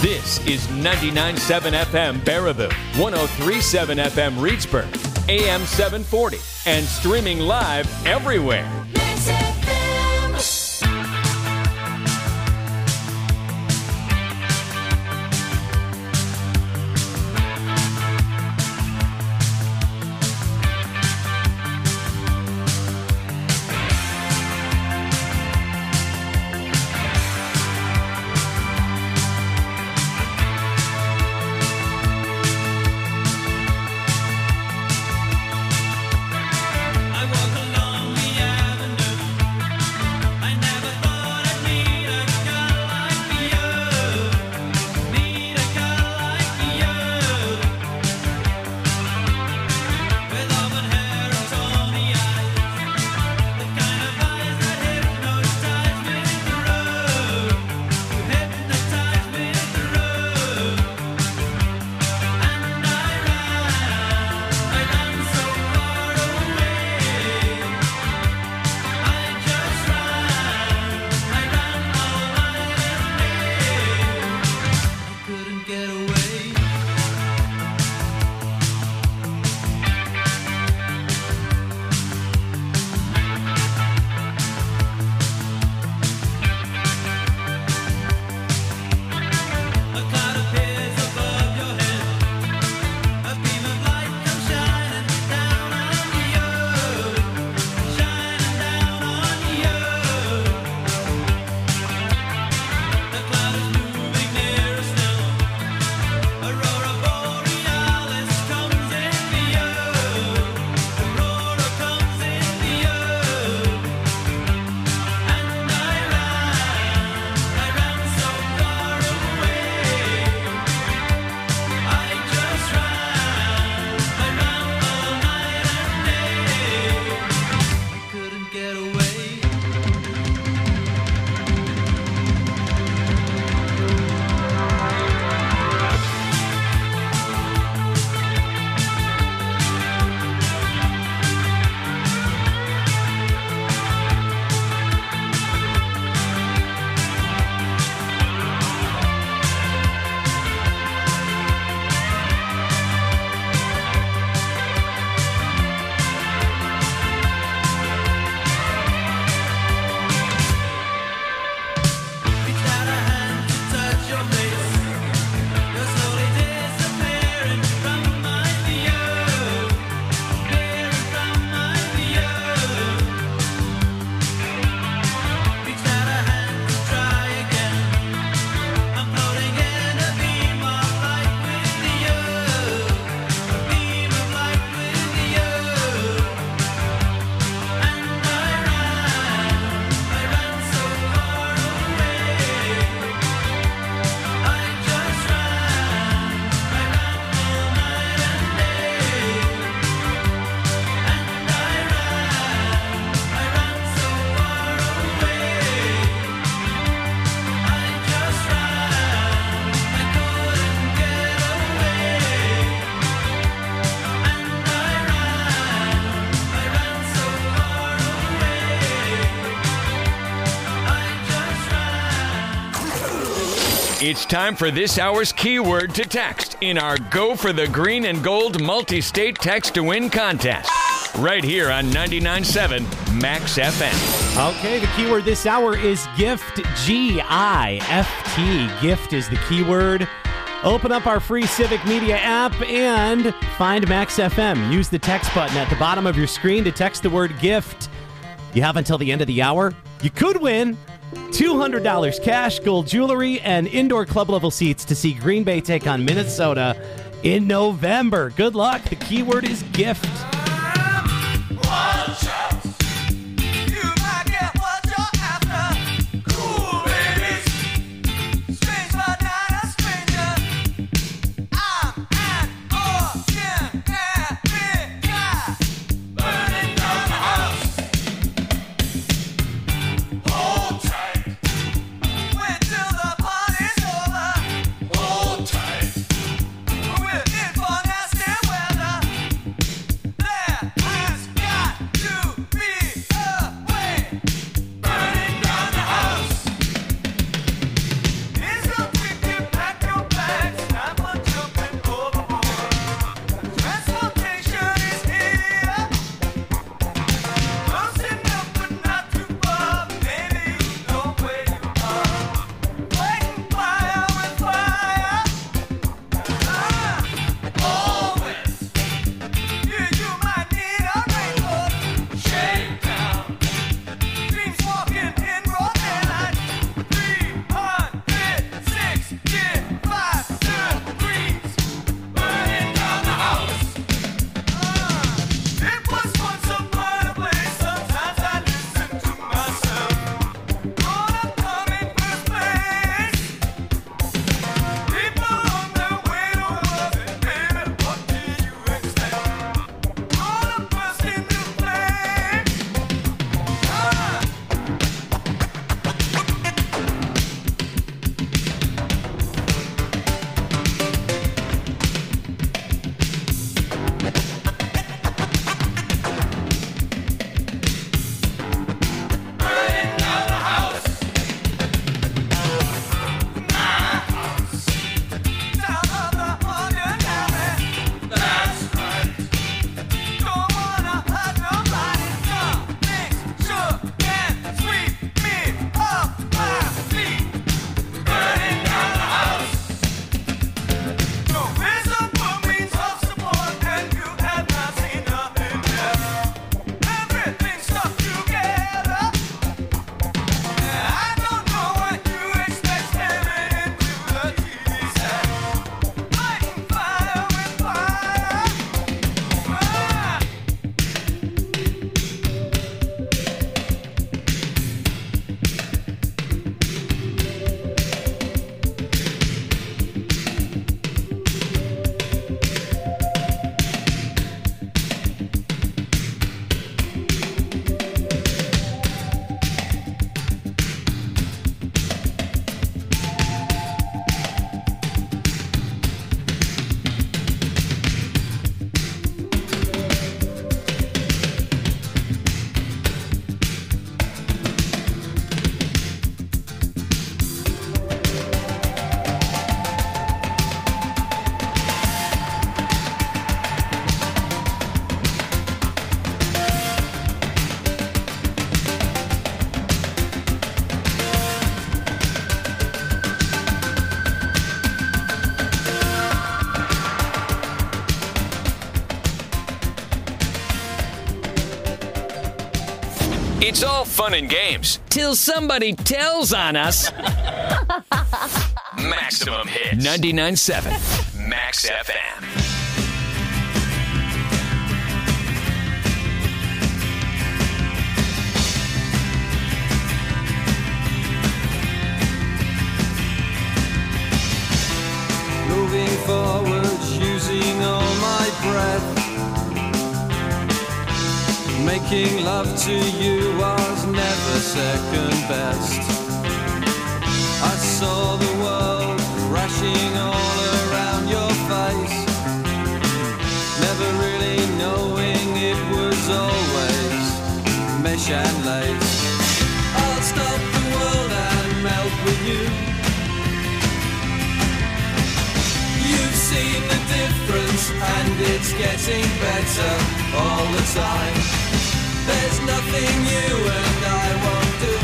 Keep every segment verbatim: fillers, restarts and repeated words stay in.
This is ninety-nine point seven F M Baraboo, one oh three point seven F M Reedsburg, A M seven forty, and streaming live everywhere. Max F M. It's time for this hour's keyword to text in our Go for the Green and Gold multi-state text to win contest. Right here on ninety-nine point seven Max F M. Okay, the keyword this hour is gift, G I F T. Gift is the keyword. Open up our free Civic Media app and find Max F M. Use the text button at the bottom of your screen to text the word gift. You have until the end of the hour. You could win two hundred dollars cash, gold jewelry, and indoor club level seats to see Green Bay take on Minnesota in November. Good luck. The keyword is gift. Watch out. You might get what you're after. Cool babies. Strange but not a stranger. I'm an ordinary guy. Burning down the house. Hold tight. Wait till the party's over. Hold tight. We're in for nasty weather. It's all fun and games till somebody tells on us. Maximum Hits. ninety-nine point seven Max F M. Moving forwards, using all my breath. Making love to you was never second best. I saw the world crashing all around your face, never really knowing it was always mesh and lace. I'll stop the world and melt with you. You've seen the difference and it's getting better all the time. There's nothing you and I won't do.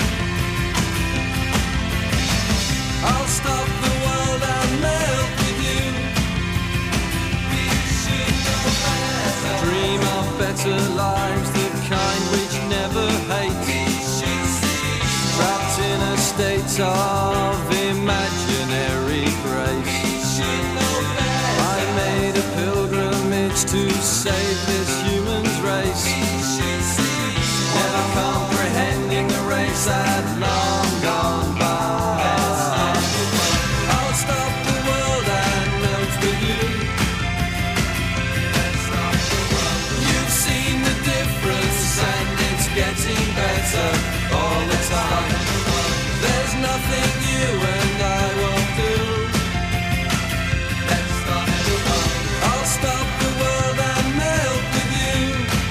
I'll stop the world and melt with you. We should know better. Dream of better lives, the kind which never hate. We should see. Trapped in a state of imaginary grace. We should know better. I made a pilgrimage to save this human's race. Never comprehending the race had long gone by. I'll stop the world and melt with you. You've seen the difference and it's getting better all the time. There's nothing you and I won't do. I'll stop the world and melt with you.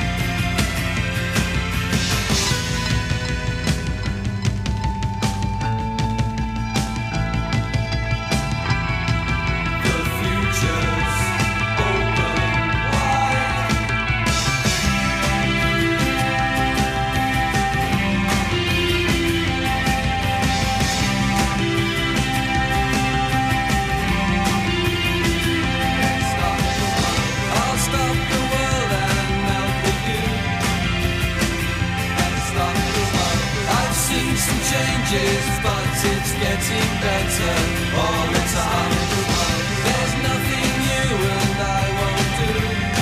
Changes, but it's getting better all the time. There's nothing you and I won't do.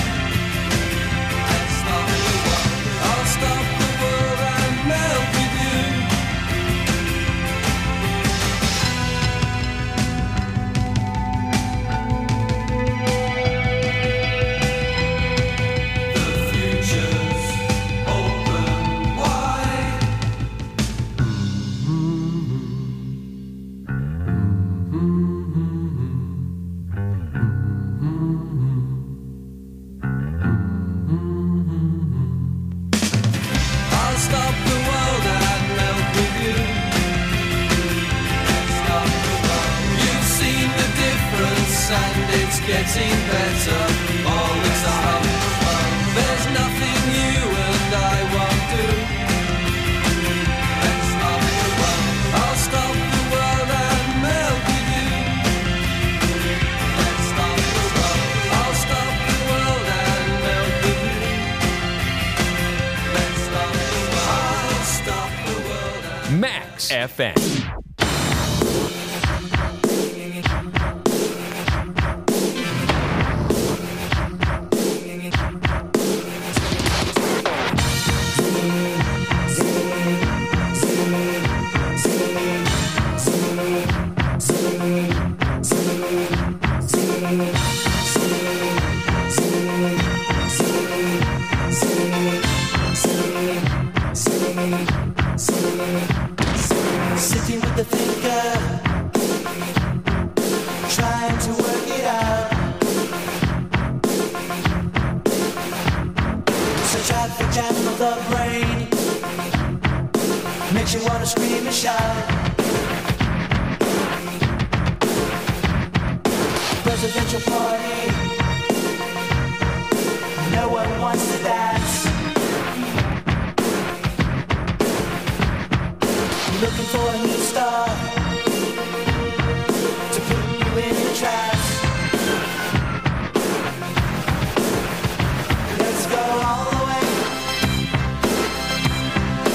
I'll stop the world, I'll stop the world and melt with you. The future's open wide. And it's getting better all the time. There's nothing you and I won't do. Let's stop the world. I'll stop the world and melt with you. Let's stop the world. I'll stop the world and melt with you. Let's stop the world. I'll stop the world and Max F M. Sitting with the thinker, trying to work it out. Such traffic jam of the brain makes you wanna scream and shout. Presidential party, no one wants to dance. Looking for a new star to put you in the trance. Let's go all the way.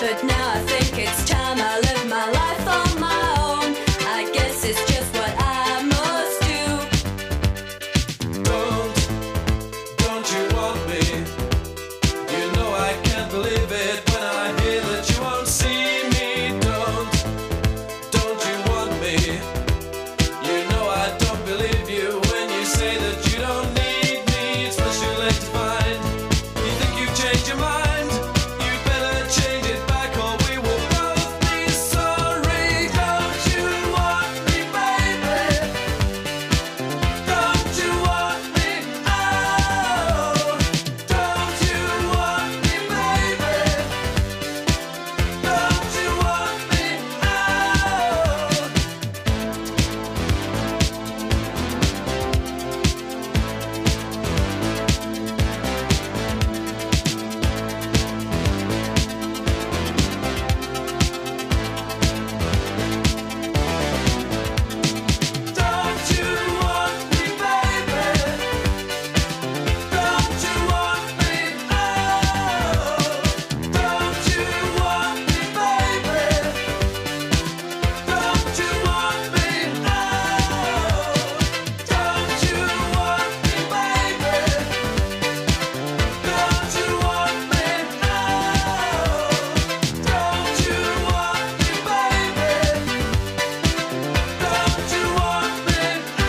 But now I think it's time I live my life on my own. I guess it's just what I must do. Don't, don't you want me? You know I can't believe it when I hear that you won't see me. Don't, don't you want me? You know I don't believe you when you say that you don't need me. It's much too late to find. You think you've changed your mind? You'd better change it back or we will both be sorry. Don't you want me, baby? Don't you want me? Oh, don't you want me, baby? Don't you want me? Oh. Don't you want me, baby? Don't you want me? Oh, don't you want me, baby? Don't you want me? Oh, don't you want me, baby? Don't you want me? Oh, don't you want me, baby? Don't you want me? Oh,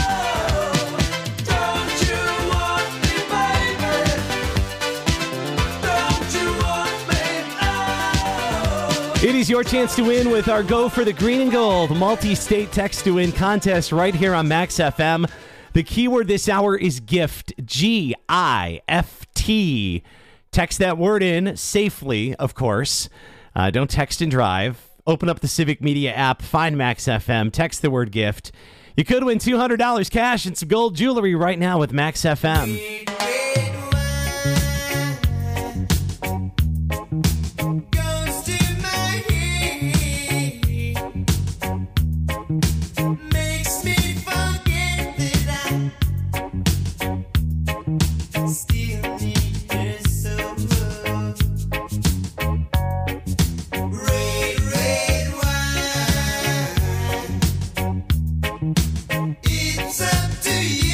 don't you want me, baby? Don't you want me? Oh. It is your chance to win with our Go for the Green and Gold multi-state text to win contest right here on Max F M. The keyword this hour is gift, G I F T. Text that word in safely, of course. Uh, don't text and drive. Open up the Civic Media app, find Max F M, text the word gift. You could win two hundred dollars cash and some gold jewelry right now with Max F M. Goes to my head, makes me forget that I still need her so. Red, red wine, it's up to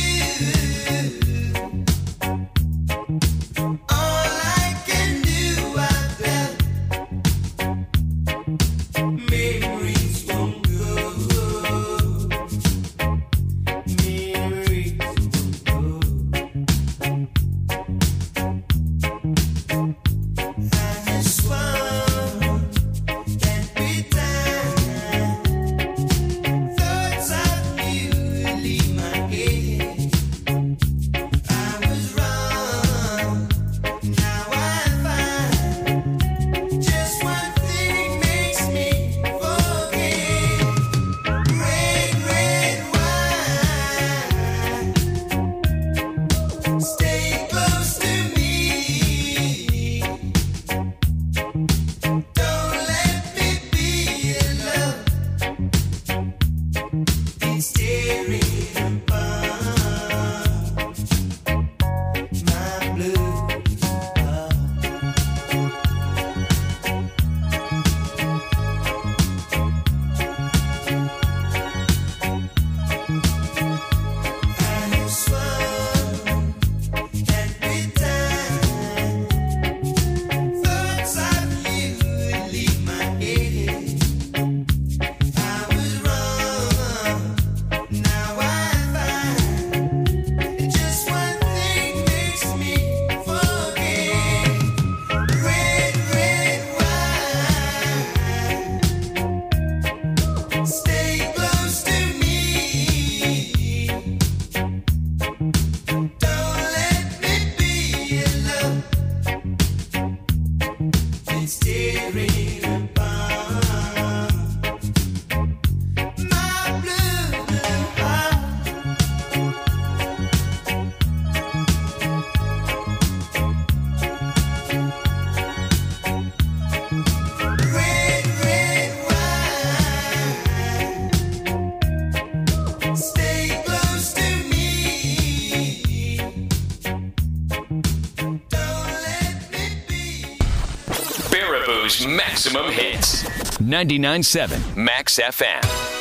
you. All I can do, I bet memories won't go. Memories won't go. I just want that bit time. Thoughts of you leave my head. I was wrong. Now I find just one thing makes me forget. Red, red wine, stay close to me. Don't let me be alone. It's tearing apart my blue heart. I just want that bit time. Thoughts of you leave my head. I was wrong. Now I find just one thing makes me forget. Red, red wine, stay close to me. Don't let me be alone. It's tearing apart my blue, blue heart. Red, red wine, stay close to me. Don't let me be. Baraboo Radio's maximum hits. ninety-nine point seven Max F M.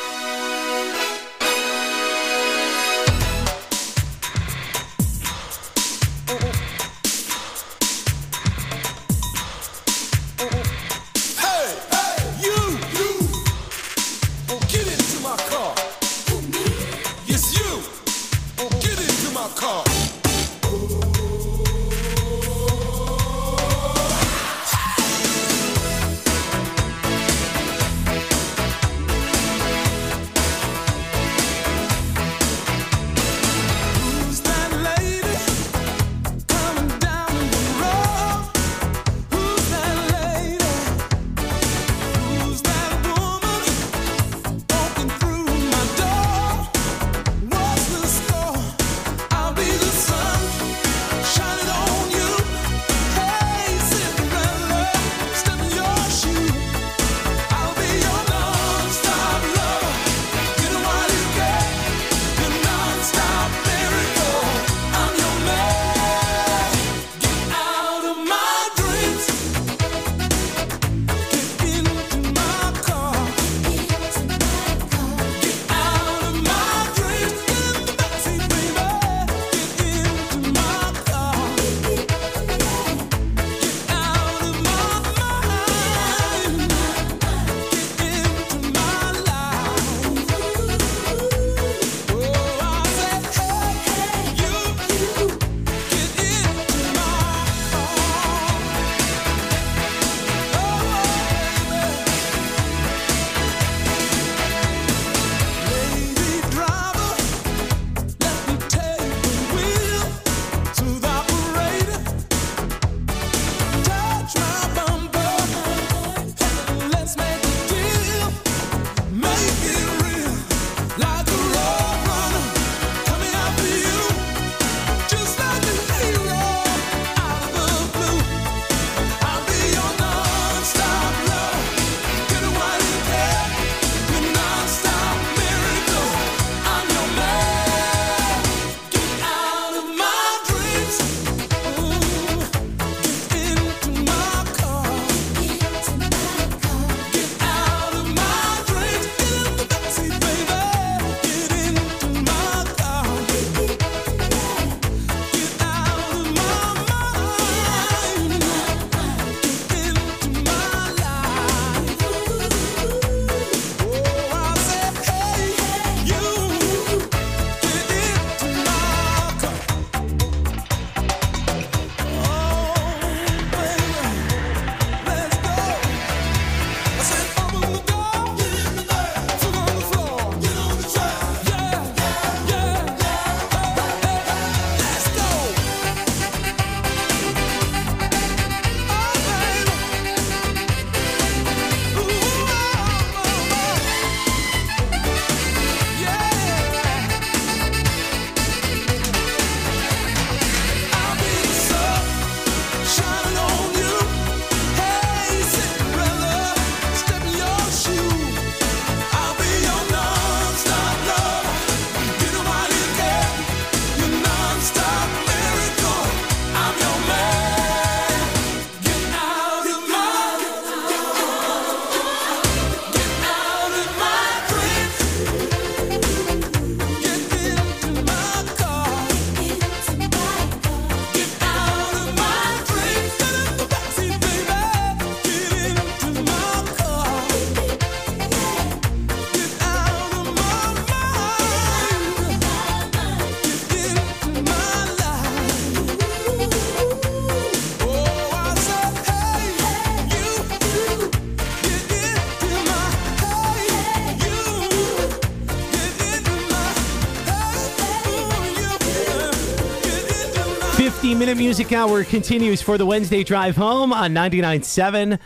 fifty-minute music hour continues for the Wednesday drive home on ninety-nine point seven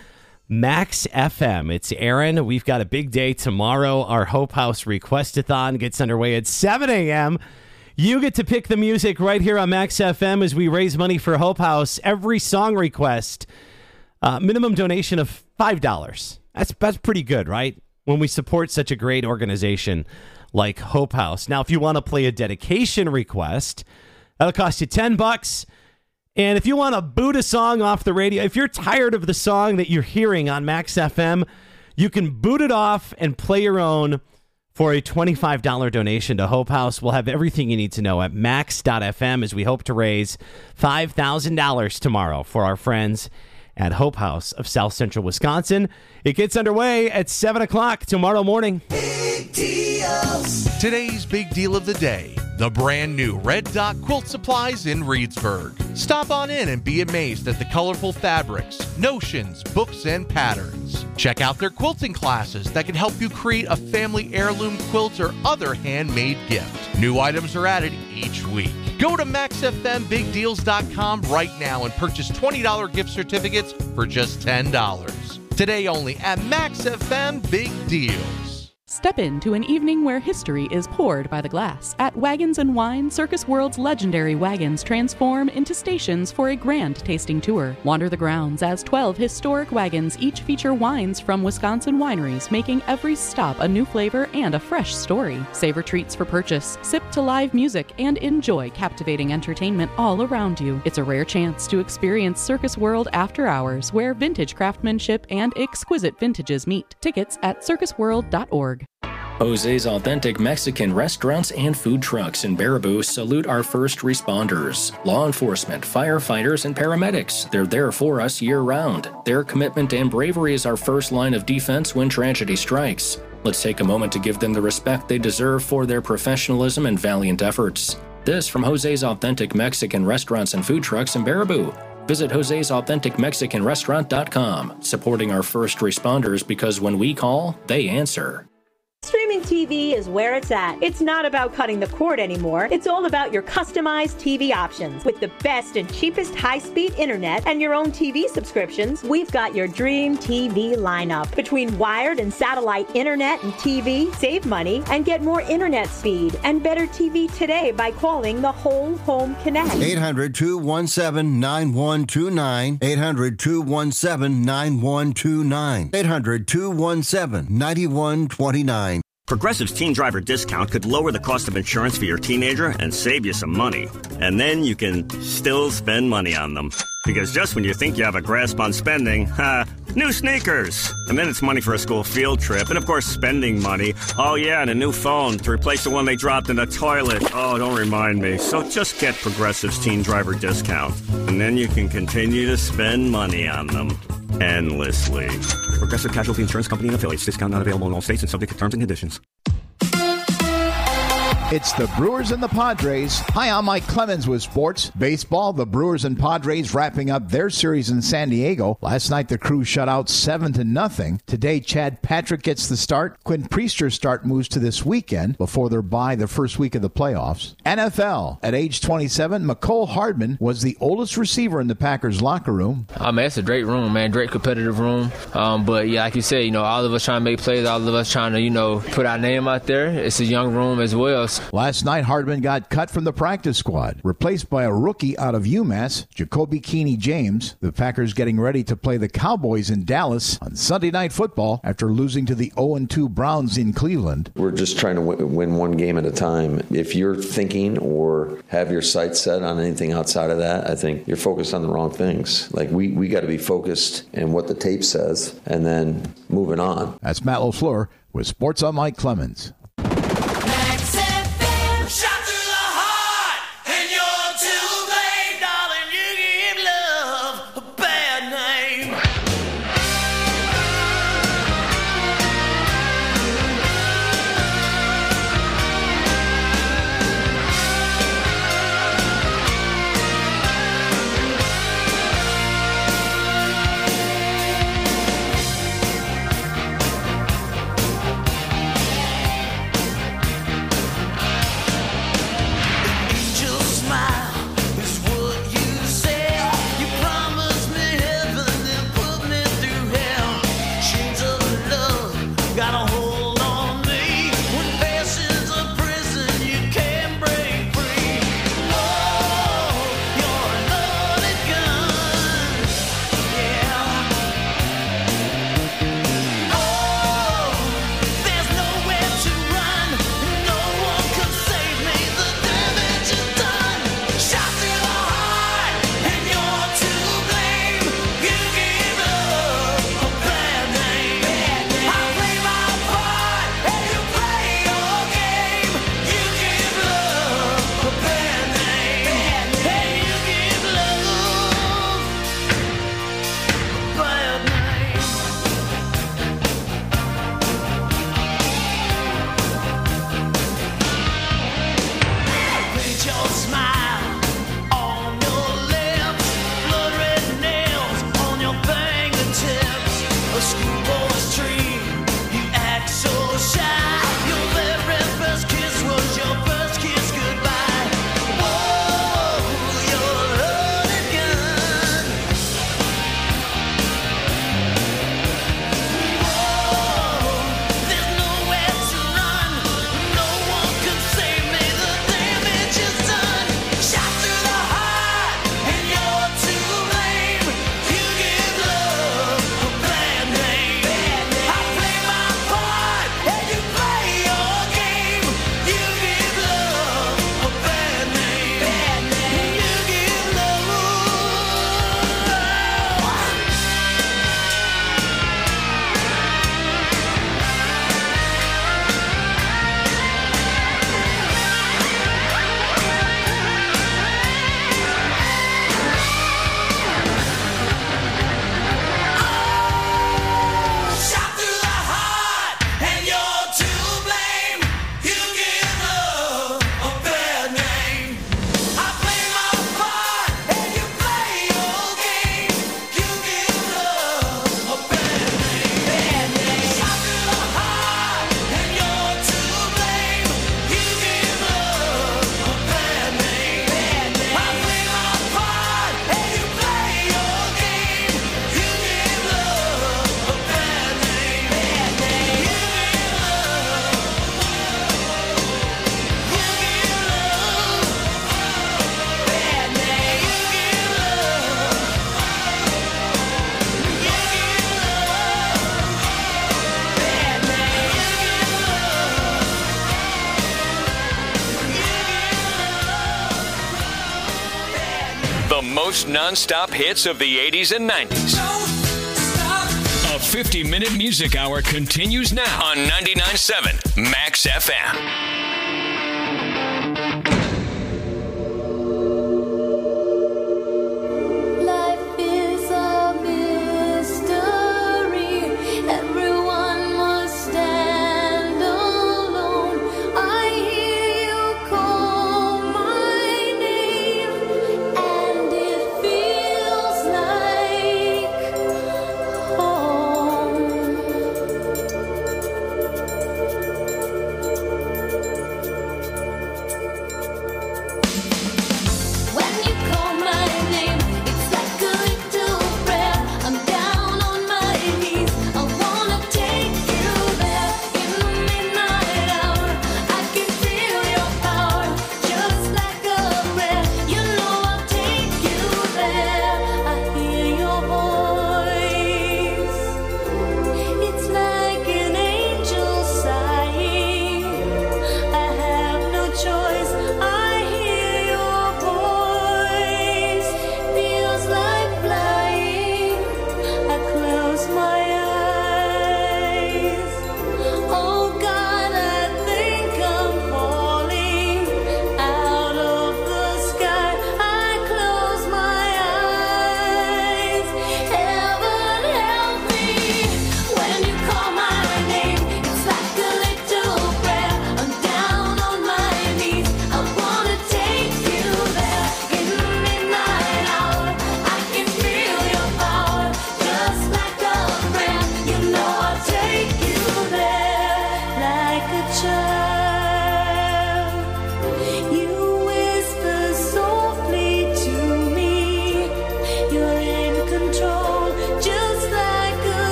Max F M. It's Aaron. We've got a big day tomorrow. Our Hope House Request-a-thon gets underway at seven a.m. You get to pick the music right here on Max F M as we raise money for Hope House. Every song request, uh, minimum donation of five dollars. That's, that's pretty good, right? When we support such a great organization like Hope House. Now, if you want to play a dedication request, that'll cost you ten bucks. And if you want to boot a song off the radio, if you're tired of the song that you're hearing on Max F M, you can boot it off and play your own for a twenty-five dollars donation to Hope House. We'll have everything you need to know at max dot f m as we hope to raise five thousand dollars tomorrow for our friends at Hope House of South Central Wisconsin. It gets underway at seven o'clock tomorrow morning. Big deals. Today's big deal of the day, the brand new Red Dot Quilt Supplies in Reedsburg. Stop on in and be amazed at the colorful fabrics, notions, books, and patterns. Check out their quilting classes that can help you create a family heirloom quilt or other handmade gift. New items are added each week. Go to max f m big deals dot com right now and purchase twenty dollars gift certificates for just ten dollars. Today only at Max F M Big Deals. Step into an evening where history is poured by the glass. At Wagons and Wine, Circus World's legendary wagons transform into stations for a grand tasting tour. Wander the grounds as twelve historic wagons each feature wines from Wisconsin wineries, making every stop a new flavor and a fresh story. Savor treats for purchase, sip to live music, and enjoy captivating entertainment all around you. It's a rare chance to experience Circus World after hours, where vintage craftsmanship and exquisite vintages meet. Tickets at circus world dot org. Jose's Authentic Mexican Restaurants and Food Trucks in Baraboo salute our first responders, law enforcement, firefighters, and paramedics. They're there for us year-round. Their commitment and bravery is our first line of defense when tragedy strikes. Let's take a moment to give them the respect they deserve for their professionalism and valiant efforts. This from Jose's Authentic Mexican Restaurants and Food Trucks in Baraboo. Visit Jose's Authentic Mexican Restaurant dot com, supporting our first responders because when we call, they answer. Streaming T V is where it's at. It's not about cutting the cord anymore. It's all about your customized T V options. With the best and cheapest high-speed internet and your own T V subscriptions, we've got your dream T V lineup. Between wired and satellite internet and T V, save money and get more internet speed and better T V today by calling the Whole Home Connect. eight hundred, two one seven, nine one two nine. eight hundred, two one seven, nine one two nine. eight hundred, two one seven, nine one two nine. Progressive's Teen Driver discount could lower the cost of insurance for your teenager and save you some money. And then you can still spend money on them. Because just when you think you have a grasp on spending, ha, new sneakers. And then it's money for a school field trip. And of course, spending money. Oh yeah, and a new phone to replace the one they dropped in the toilet. Oh, don't remind me. So just get Progressive's Teen Driver discount. And then you can continue to spend money on them. Endlessly. Progressive Casualty Insurance Company and affiliates. Discount not available in all states and subject to terms and conditions. It's the Brewers and the Padres. Hi, I'm Mike Clemens with sports. Baseball, the Brewers and Padres wrapping up their series in San Diego. Last night, the Crew shut out seven to nothing. Today, Chad Patrick gets the start. Quinn Priester's start moves to this weekend before their bye the first week of the playoffs. N F L. At age twenty-seven, McCole Hardman was the oldest receiver in the Packers locker room. I mean, it's a great room, man. Great competitive room. Um, but, yeah, like you said, you know, all of us trying to make plays, all of us trying to, you know, put our name out there. It's a young room as well. Last night, Hardman got cut from the practice squad, replaced by a rookie out of UMass, Jacoby Keeney James. The Packers getting ready to play the Cowboys in Dallas on Sunday Night Football after losing to the oh and two Browns in Cleveland. We're just trying to win one game at a time. If you're thinking or have your sights set on anything outside of that, I think you're focused on the wrong things. Like, we, we got to be focused in what the tape says and then moving on. That's Matt LaFleur with Sports on Mike Clemens. most nonstop hits of the eighties and nineties. A fifty-minute music hour continues now on ninety-nine point seven Max F M.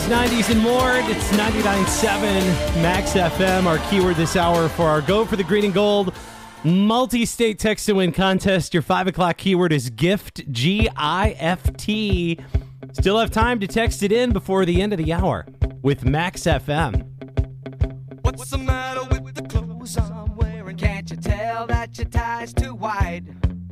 eighties, nineties, and more. It's ninety-nine point seven Max F M. Our keyword this hour for our Go for the Green and Gold multi-state text to win contest. Your five o'clock keyword is GIFT, G I F T. Still have time to text it in before the end of the hour with Max F M. What's the matter with the clothes I'm wearing? Can't you tell that your tie's too wide?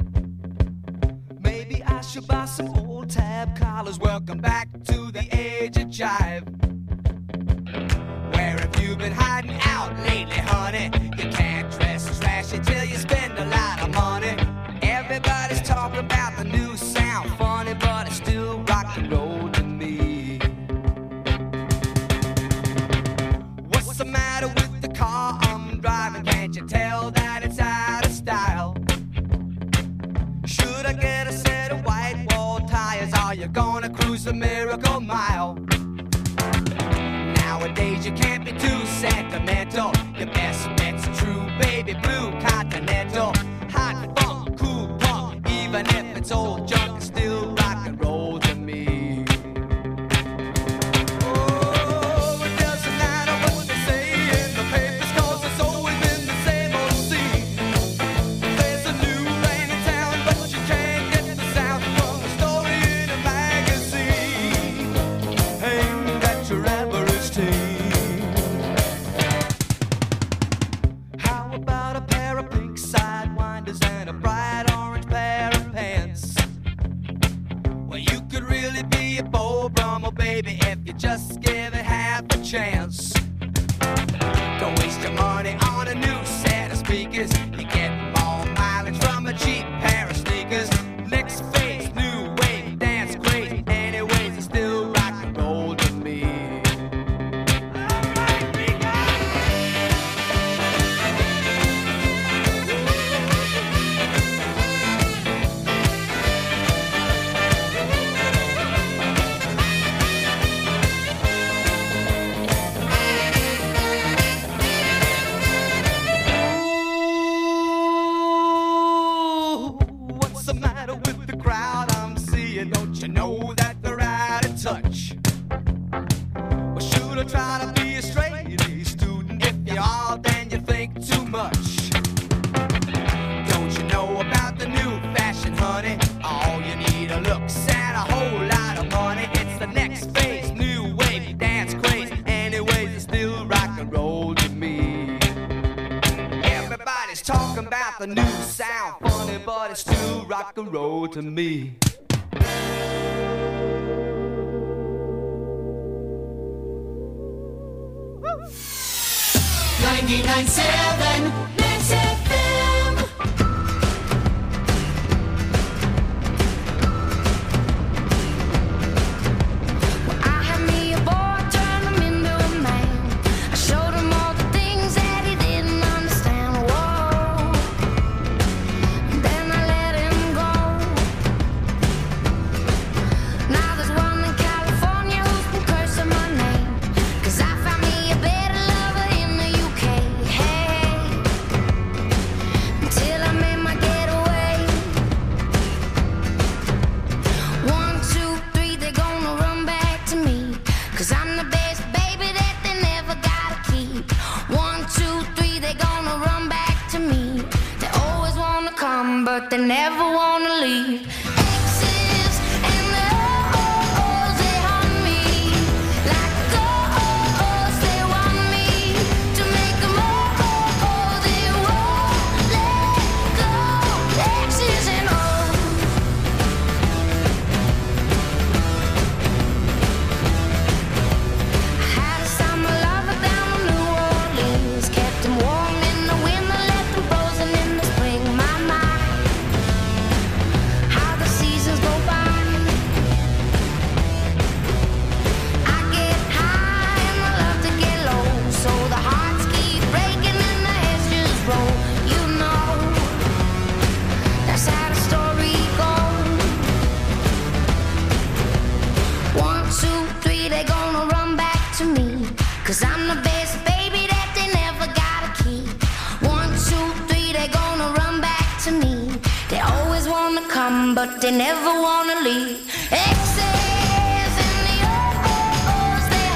Maybe I should buy some old tab collars. Welcome back to the age of jive. Where have you been hiding out lately, honey? You can't dress trashy till you spend a lot of money. Everybody's talking about the new sound, funny, but it's still rock and roll to me. What's the matter with the car I'm driving? Can't you tell that it's out of style? Should I get a set of white wall tires? Are you gonna cruise the Miracle Mile? Nowadays you can't be too sentimental. Your best bet's a true baby blue Continental. Hot funk, cool punk, even if it's old junk, it's still rock and roll to me. Oh, it doesn't matter what they say in the papers, 'cause it's always been the same old scene. There's a new rain in town, but you can't get the sound from the story in a magazine. Aimed at your average teen. How about a pair of pink sidewinders and a bright orange pair of pants? Well, you could really be a Beau Brummel, baby, if you just give it half a chance. Don't waste your money on a new set of speakers. You get more mileage from a cheap pair of sneakers. Next phase, new wave, dance craze. Anyways, it's still rock and roll to me. What's the matter with the crowd I'm seeing? Don't you know that they're out of touch? Well, should I try to be a straight A student? If you are, then you think too much. Don't you know about the new fashion, honey? All you need are looks and a whole lot of money. It's the next phase, new wave, dance craze. Anyways, it's still rock and roll to me. Everybody's talking about the new sound, funny, but it's still rock and roll to me. ninety-nine point seven Max F M. I had me a boy, turned him into a man. I showed him all the things that he didn't understand. Whoa. Then I let him go. Now there's one in California who's been cursing my name, 'cause I found me a better lover in the U K. Hey, until I made my getaway. One, two, three, they're gonna run back to me, 'cause I'm the best baby that they never gotta keep. One, two, three, they're gonna run back to me. They always wanna come, but they never wanna leave. Exes and the oh-ohs, they haunt me. Like ghosts, they want me to make them oh-oh, they won't let go. Exes and oh. I had a summer lover down in New Orleans, kept him warm in the winter, left him frozen in the spring. My, my, how the seasons go by. I get high and I love to get low, so the hearts keep breaking and the heads just roll. You know, that's how the story goes. One, two, three, they gonna run back to me, 'cause I'm the best baby that they never gotta keep. One, two, three, they gonna run back to me. They always wanna come, but they never wanna leave. Exes and the oh-oh-ohs, they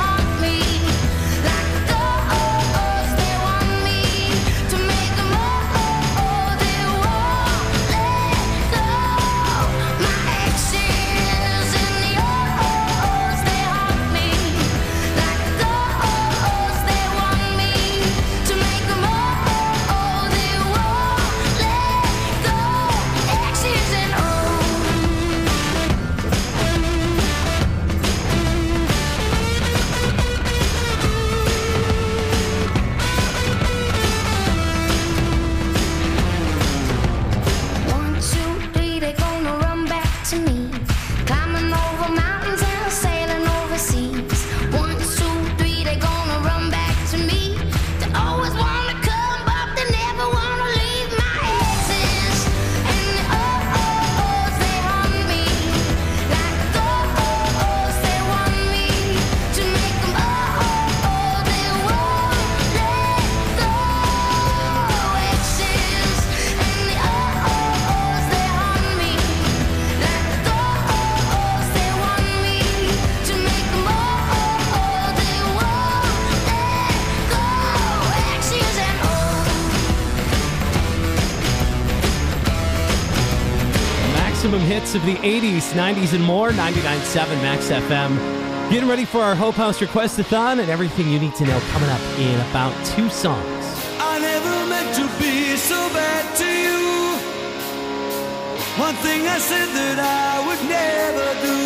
maximum hits of the eighties, nineties, and more. ninety-nine point seven Max F M. Getting ready for our Hope House Request-a-thon and everything you need to know coming up in about two songs. I never meant to be so bad to you. One thing I said that I would never do.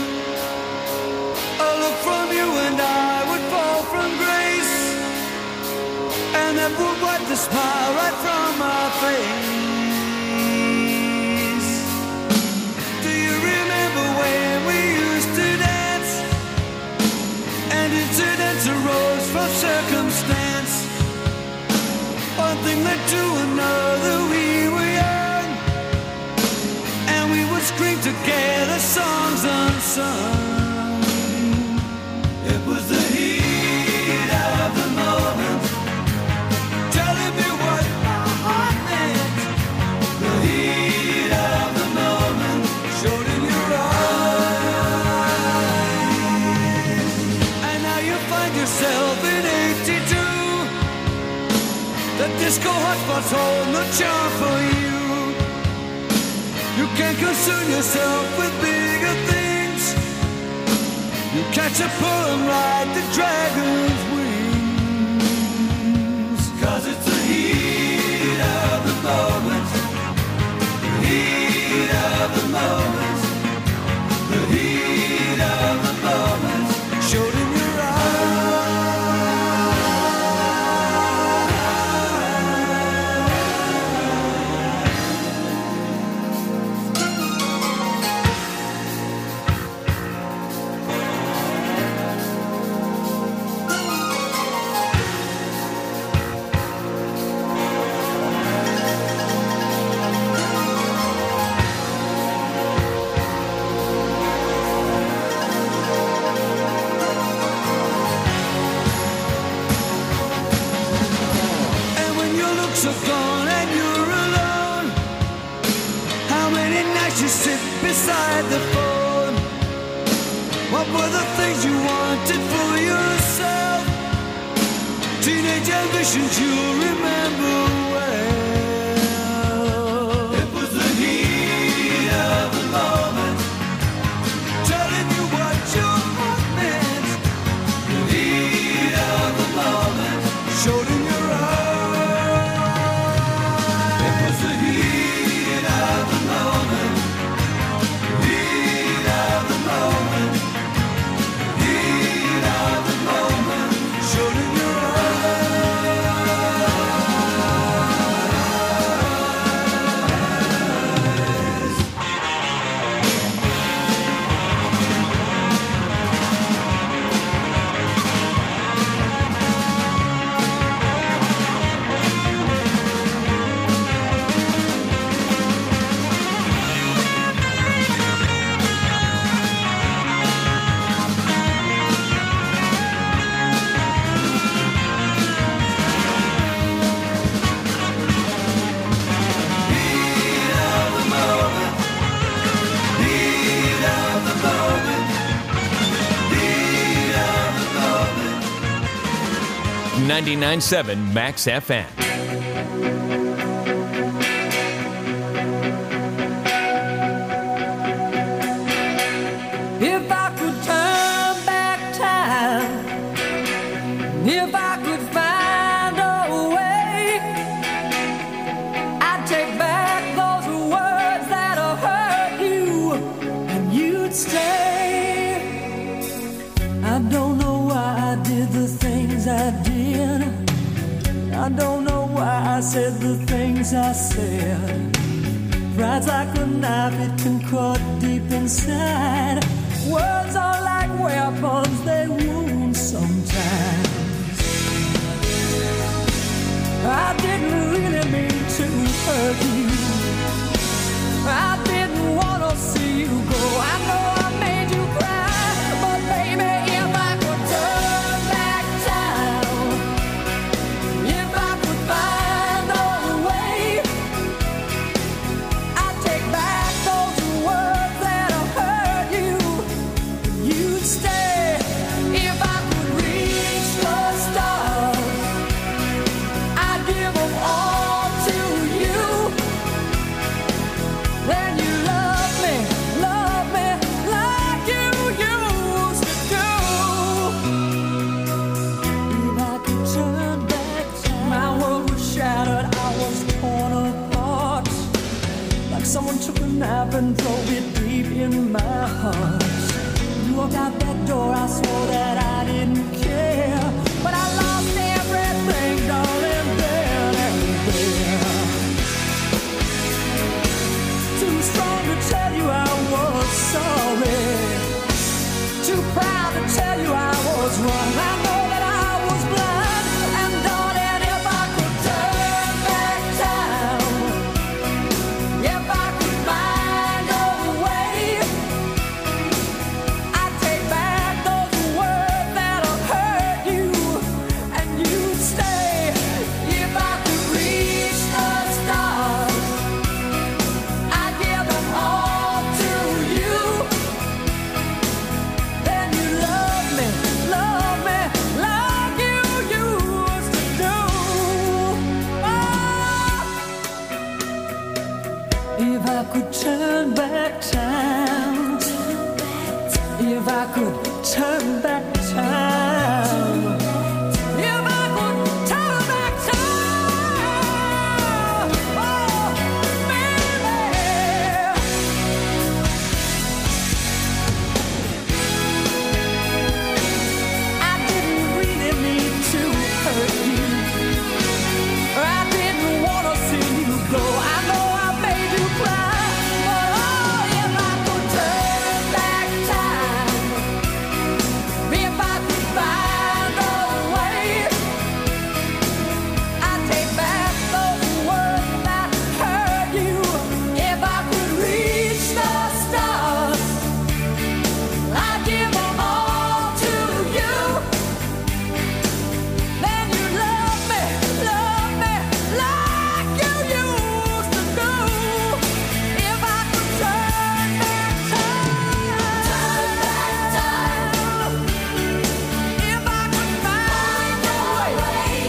A look from you and I would fall from grace, and that would wipe the smile right from my face. Do you remember when we used to dance, and incidents arose from circumstance? One thing led to another, we were young, and we would scream together songs unsung. It was the heat of the moment, telling me what my heart meant. The heat of the moment showed in your eyes, and now you find yourself in eighty-two. The disco hotspots hold no charm for you. You can't concern yourself with bigger things. You catch a pull and ride the dragon's wings. Cause it's the heat of the moment. The heat of the moment. The heat of the moment showed in your are gone and you're alone. How many nights you sit beside the phone? What were the things you wanted for yourself? Teenage ambitions you'll remember well. It was the heat of the moment, telling you what your heart meant. The heat of the moment showed in your eyes. ninety-nine point seven Max F M. If I could turn back time, if I could find a way, I'd take back those words that have hurt you, and you'd stay. I don't know why I did the things I did. I don't know why I said the things I said. Pride's like a knife, it can cut deep inside. Words are like weapons, they wound sometimes. I didn't really mean to hurt you. I didn't want to see you go. I know I made you cry, but baby, if I could turn back time, if I could find a way, I'd take back those words that have hurt you. You'd stay. If I could reach the stars, I'd give them all to you. knife and drove it deep in my heart. You walked out that door, I swore that I didn't care, but I lost everything, darling, then and there. Too strong to tell you I was sorry, too proud to tell you I was wrong. I know that I was blind, and darling, if I could turn back time, if I could find a way, I'd take back those words that have hurt you, and you'd stay. If I could reach the stars, I'd give them all to you. Then you love me, love me like you used to do. Oh. If I could turn back time, if I could turn back time, if I could turn back time, oh, baby. I didn't really mean to hurt you. I didn't want to see you go. I know I made you cry, but oh, if I could turn back time, if I could find a way, I'd take back those words that hurt you. If I could reach the stars, I'd give them all to you. Then you love me, love me like you used to do. If I could turn back time, turn back time, if I could find a way,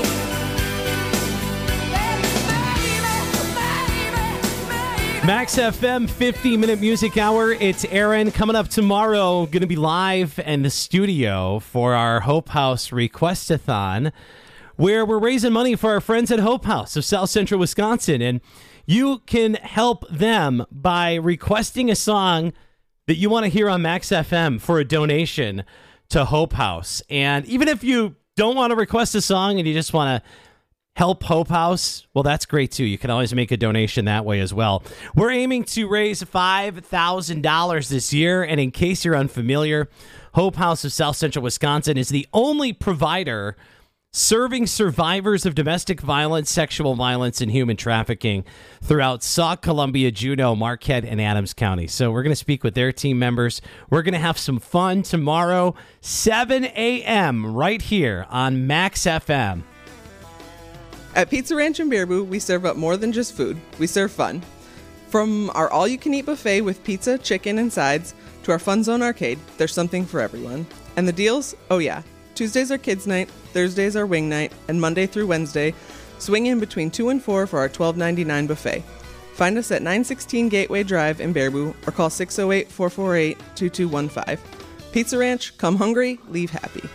baby, baby, baby. Max F M fifty minute music hour. It's Aaron coming up tomorrow. Going to be live in the studio for our Hope House Requestathon, where we're raising money for our friends at Hope House of South Central Wisconsin. And you can help them by requesting a song that you want to hear on Max F M for a donation to Hope House. And even if you don't want to request a song and you just want to help Hope House, well, that's great too. You can always make a donation that way as well. We're aiming to raise five thousand dollars this year. And in case you're unfamiliar, Hope House of South Central Wisconsin is the only provider serving survivors of domestic violence, sexual violence, and human trafficking throughout Sauk, Columbia, Juneau, Marquette, and Adams County. So we're going to speak with their team members. We're going to have some fun tomorrow, seven a.m. right here on Max F M. At Pizza Ranch in Baraboo, we serve up more than just food. We serve fun. From our all-you-can-eat buffet with pizza, chicken, and sides to our Fun Zone arcade, there's something for everyone. And the deals? Oh yeah. Tuesdays are kids' night, Thursdays are wing night, and Monday through Wednesday, swing in between two and four for our twelve ninety-nine buffet. Find us at nine sixteen Gateway Drive in Baraboo or call six oh eight, four four eight, two two one five. Pizza Ranch, come hungry, leave happy.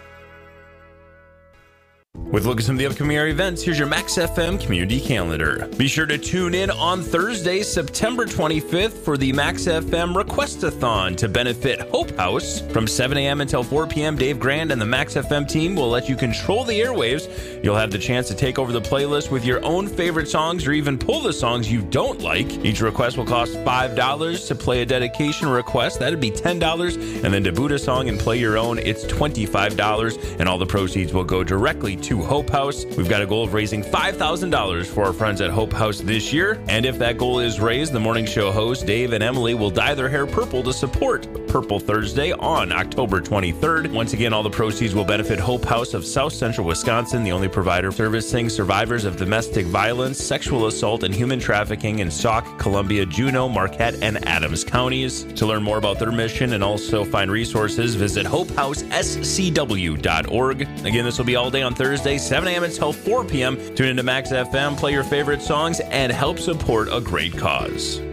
With a look at some of the upcoming area events, here's your Max F M community calendar. Be sure to tune in on Thursday, September twenty-fifth for the Max F M Requestathon to benefit Hope House. From seven a.m. until four p.m., Dave Grand and the Max F M team will let you control the airwaves. You'll have the chance to take over the playlist with your own favorite songs or even pull the songs you don't like. Each request will cost five dollars. To play a dedication request, that'd be ten dollars. And then to boot a song and play your own, it's twenty-five dollars. And all the proceeds will go directly to Hope House. We've got a goal of raising five thousand dollars for our friends at Hope House this year. And if that goal is raised, the morning show hosts, Dave and Emily, will dye their hair purple to support Purple Thursday on October twenty-third. Once again, all the proceeds will benefit Hope House of South Central Wisconsin, the only provider servicing survivors of domestic violence, sexual assault, and human trafficking in Sauk, Columbia, Juneau, Marquette, and Adams counties. To learn more about their mission and also find resources, visit hope house s c w dot org. Again, this will be all day on Thursday, seven a.m. until four p.m. Tune into Max F M, play your favorite songs, and help support a great cause.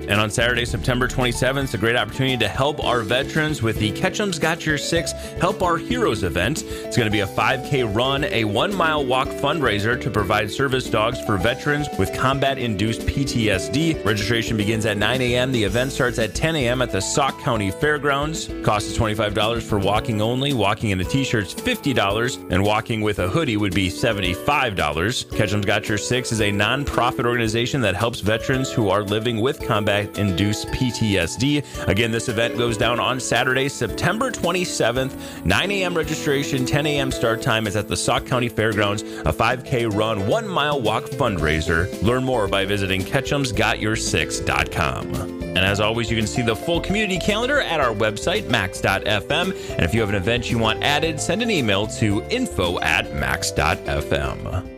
And on Saturday, September twenty-seventh, it's a great opportunity to help our veterans with the Ketchum's Got Your Six Help Our Heroes event. It's going to be a five K run, a one-mile walk fundraiser to provide service dogs for veterans with combat-induced P T S D. Registration begins at nine a.m. The event starts at ten a.m. at the Sauk County Fairgrounds. Cost is twenty-five dollars for walking only. Walking in a t-shirt is fifty dollars, and walking with a hoodie would be seventy-five dollars. Ketchum's Got Your Six is a non-profit organization that helps veterans who are living with combat-induced P T S D. Again, this event goes down on Saturday, September twenty-seventh, nine a.m. registration, ten a.m. start time. Is at the Sauk County Fairgrounds, a five K run, one-mile walk fundraiser. Learn more by visiting ketchums got your six dot com. And as always, you can see the full community calendar at our website, max dot f m. And if you have an event you want added, send an email to info at max dot f m.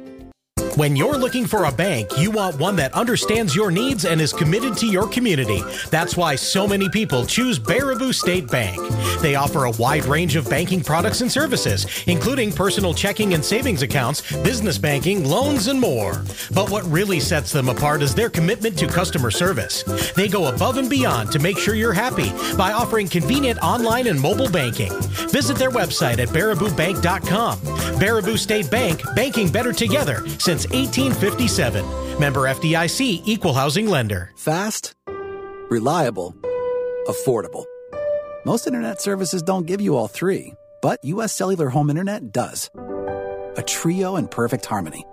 When you're looking for a bank, you want one that understands your needs and is committed to your community. That's why so many people choose Baraboo State Bank. They offer a wide range of banking products and services, including personal checking and savings accounts, business banking, loans, and more. But what really sets them apart is their commitment to customer service. They go above and beyond to make sure you're happy by offering convenient online and mobile banking. Visit their website at baraboo bank dot com. Baraboo State Bank, banking better together since eighteen fifty-seven. Member F D I C, Equal Housing Lender. Fast, reliable, affordable. Most internet services don't give you all three, but U S Cellular Home Internet does. A trio in perfect harmony.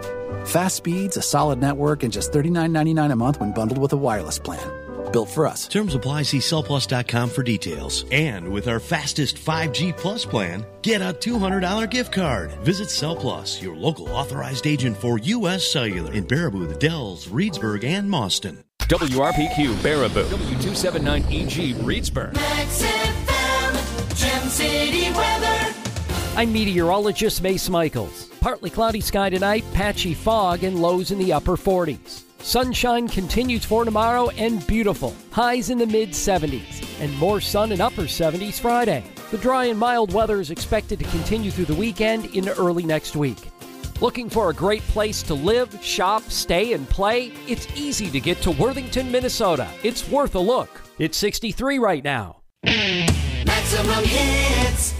Fast speeds, a solid network, and just thirty-nine ninety-nine a month when bundled with a wireless plan. Built for us. Terms apply. See cell plus dot com for details. And with our fastest five G Plus plan, get a two hundred dollars gift card. Visit Cell Plus, your local authorized agent for U S Cellular in Baraboo, the Dells, Reedsburg, and Mauston. W R P Q Baraboo, W two seventy-nine E G Reedsburg. Max F M, Gem City weather. I'm meteorologist Mace Michaels. Partly cloudy sky tonight, patchy fog, and lows in the upper forties. Sunshine continues for tomorrow and beautiful. Highs in the mid seventies and more sun in upper seventies Friday. The dry and mild weather is expected to continue through the weekend into early next week. Looking for a great place to live, shop, stay, and play? It's easy to get to Worthington, Minnesota. It's worth a look. It's sixty-three right now. Maximum hits.